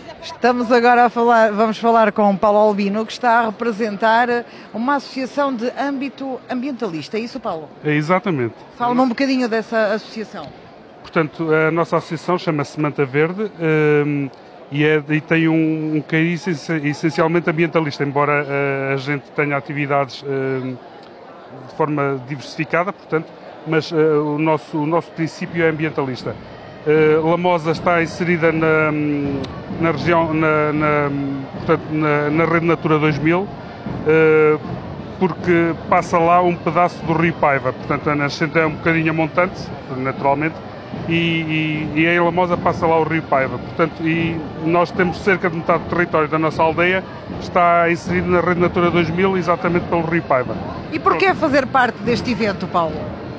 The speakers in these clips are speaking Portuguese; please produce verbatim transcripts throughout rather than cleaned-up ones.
Estamos agora a falar, vamos falar com Paulo Albino, que está a representar uma associação de âmbito ambientalista. É isso, Paulo? É, exatamente. Fala-me um bocadinho dessa associação. Portanto, a nossa associação chama-se Manta Verde um, e, é, e tem um, um cariz essencialmente ambientalista, embora uh, a gente tenha atividades uh, de forma diversificada, portanto, mas uh, o, nosso, o nosso princípio é ambientalista. Uh, Lamosa está inserida na, na região, na, na, portanto, na, na Rede Natura dois mil, uh, porque passa lá um pedaço do Rio Paiva, portanto a nascente é um bocadinho a montante, naturalmente, e, e, e em Lamosa passa lá o Rio Paiva, portanto, e nós temos cerca de metade do território da nossa aldeia, está inserido na Rede Natura dois mil, exatamente pelo Rio Paiva. E porquê fazer parte deste evento, Paulo?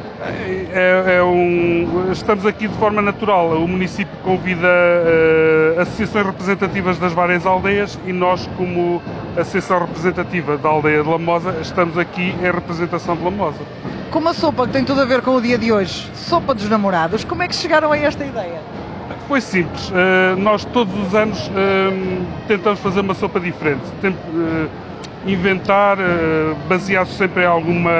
É, é um, estamos aqui de forma natural. O município convida uh, associações representativas das várias aldeias e nós, como associação representativa da aldeia de Lamosa, estamos aqui em representação de Lamosa. Com uma sopa que tem tudo a ver com o dia de hoje, sopa dos namorados, como é que chegaram a esta ideia? Foi simples. Uh, nós todos os anos uh, tentamos fazer uma sopa diferente. Tem, uh, inventar, uh, baseado sempre em alguma...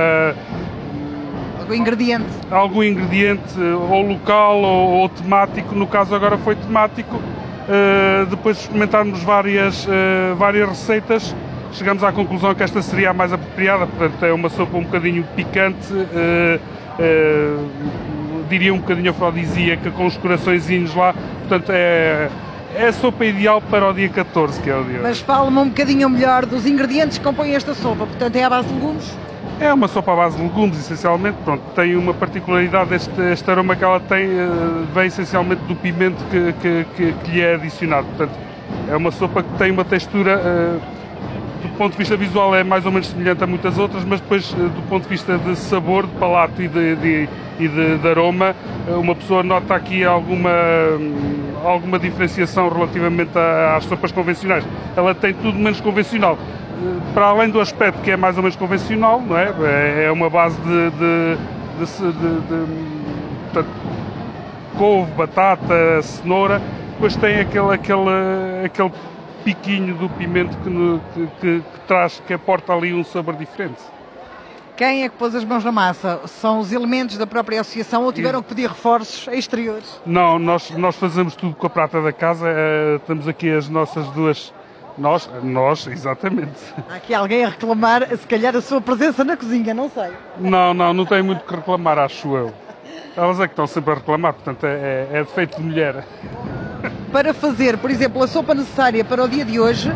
Algum ingrediente? Algum ingrediente, ou local ou, ou temático, no caso agora foi temático. Uh, depois de experimentarmos várias, uh, várias receitas, chegamos à conclusão que esta seria a mais apropriada, portanto é uma sopa um bocadinho picante, uh, uh, diria um bocadinho afrodisíaca, com os coraçõezinhos lá, portanto é... É a sopa ideal para o dia catorze, que é o dia. Mas fale-me um bocadinho melhor dos ingredientes que compõem esta sopa, portanto é à base de legumes? É uma sopa à base de legumes, essencialmente. Pronto, tem uma particularidade, este, este aroma que ela tem vem essencialmente do pimento que, que, que, que lhe é adicionado. Portanto, é uma sopa que tem uma textura, do ponto de vista visual é mais ou menos semelhante a muitas outras, mas depois do ponto de vista de sabor, de palato e de, de, e de, de aroma, uma pessoa nota aqui alguma, alguma diferenciação relativamente às sopas convencionais. Ela tem tudo menos convencional. Para além do aspecto que é mais ou menos convencional, não é? É uma base de, de, de, de, de portanto, couve, batata, cenoura, depois tem aquele, aquele, aquele piquinho do pimento que, no, que, que, que traz, que aporta ali um sabor diferente. Quem é que pôs as mãos na massa? São os elementos da própria associação ou tiveram que pedir reforços exteriores? Não, nós, nós fazemos tudo com a prata da casa, uh, temos aqui as nossas duas... Nós, nós, exatamente. Há aqui alguém a reclamar, se calhar, a sua presença na cozinha, não sei. Não, não, não tem muito que reclamar, acho eu. Elas é que estão sempre a reclamar, portanto é, é defeito de mulher. Para fazer, por exemplo, a sopa necessária para o dia de hoje,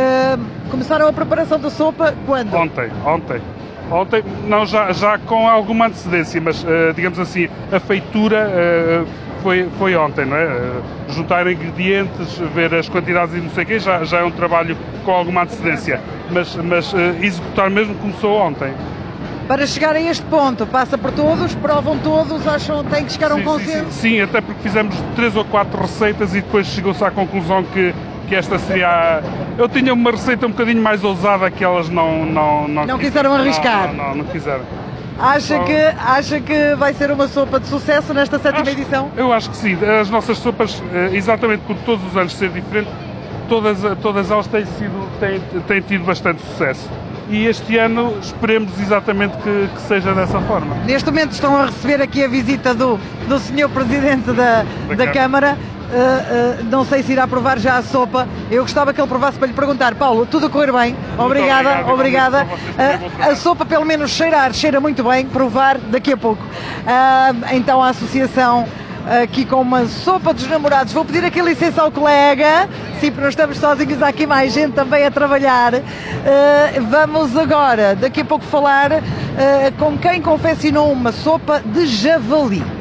uh, começaram a preparação da sopa quando? Ontem, ontem. Ontem, não, já, já com alguma antecedência, mas uh, digamos assim, a feitura uh, foi, foi ontem, não é? Uh, juntar ingredientes, ver as quantidades e não sei o quê, já, já é um trabalho com alguma antecedência, mas, mas uh, executar mesmo começou ontem. Para chegar a este ponto, passa por todos, provam todos, acham que tem que chegar a um sim, consenso? Sim, sim, sim, até porque fizemos três ou quatro receitas e depois chegou-se à conclusão que que esta seria a... Eu tinha uma receita um bocadinho mais ousada que elas não... Não, não, não quiseram arriscar? Não, não, não, não quiseram. Acha que, acha que vai ser uma sopa de sucesso nesta sétima acho, edição? Eu acho que sim. As nossas sopas, exatamente por todos os anos ser diferente, todas, todas elas têm, sido, têm, têm tido bastante sucesso. E este ano esperemos exatamente que, que seja dessa forma. Neste momento estão a receber aqui a visita do, do senhor Presidente da, da, da Câmara. Câmara. Uh, uh, não sei se irá provar já a sopa. Eu gostava que ele provasse para lhe perguntar. Paulo, tudo a correr bem? Obrigada, obrigada. Uh, a sopa, pelo menos cheirar, cheira muito bem. Provar daqui a pouco. Uh, então a associação aqui com uma sopa dos namorados. Vou pedir aqui licença ao colega. Sim, porque nós estamos sozinhos, há aqui mais gente também a trabalhar. Uh, vamos agora, daqui a pouco, falar uh, com quem confeccionou uma sopa de javali.